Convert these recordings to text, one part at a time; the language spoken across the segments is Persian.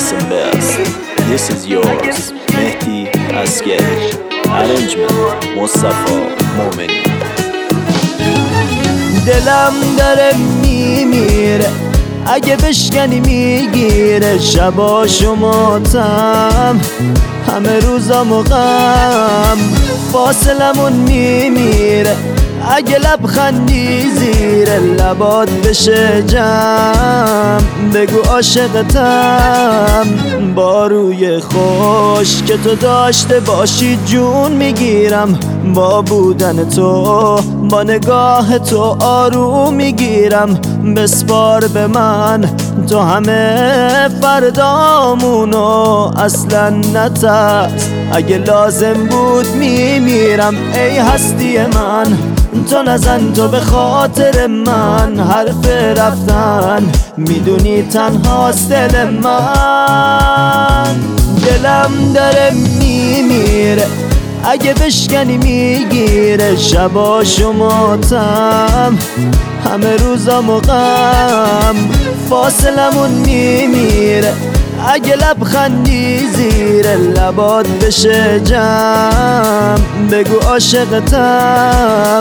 Listen best. This is yours, Mehdi Askeri. Arrangement مصطفی مومنی. دلم داره میمیره اگه بشکنی میگیره، شباشو ماتم همه روزامو غم، فاصلمون میمیره اگه لبخندی زیر لبات بشه جمع، بگو عاشقتم با روی خوش که تو داشته باشی جون میگیرم، با بودن تو با نگاه تو آروم میگیرم، بسپار به من تو همه فردامونو، اصلا نترس اگه لازم بود میمیرم، ای هستی من تو نزن، تو به خاطر من حرف رفتن میدونی تنهاست دل من، دلم داره میمیره اگه بشکنی میگیره، شباشو ماتم همه روزامو غم، فاصلمون میمیره اگه لبخندی زیر لبات بشه جمع، بگو عاشقتم.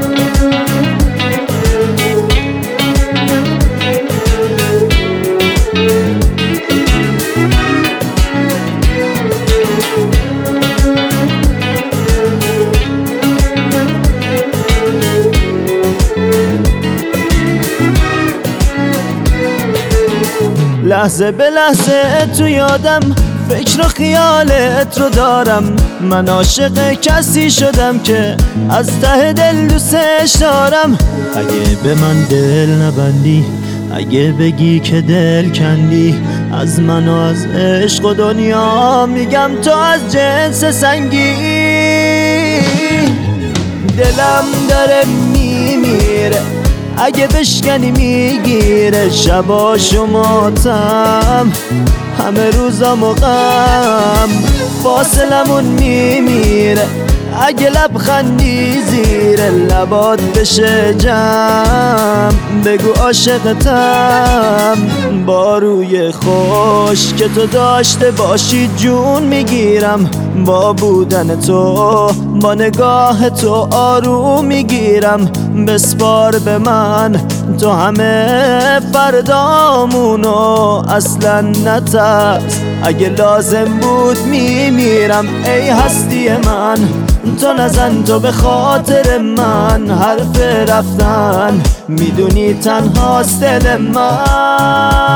لحظه به لحظه تو یادم، فکر و خیالت رو دارم، من عاشق کسی شدم که از ته دل دوستش دارم، اگه به من دل نبندی، اگه بگی که دل کندی از من و از عشق و دنیا، میگم تو از جنس سنگی، دلم داره میمیره اگه بشکنی میگیره، شباشو ماتم همه روزامو غم، فاصلمون میمیره اگه لبخندی زیر لبات بشه جمع، بگو عاشقتم با روی خوش که تو داشته باشی جون میگیرم، با بودن تو با نگاه تو آروم میگیرم، بسپار به من تو همه فردامونو، اصلا نترس اگه لازم بود میمیرم، ای هستی من تو نزن، تو به خاطر من حرف رفتن میدونی تنهاست دل من.